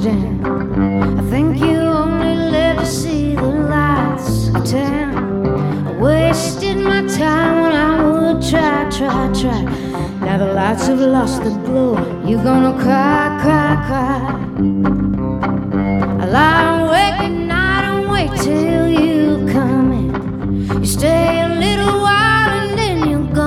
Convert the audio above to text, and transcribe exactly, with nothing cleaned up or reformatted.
dim. I think you only live to see the lights of ten. I wasted my time when I would try, try, try. Now the lights have lost the glow. You're gonna cry, cry, cry.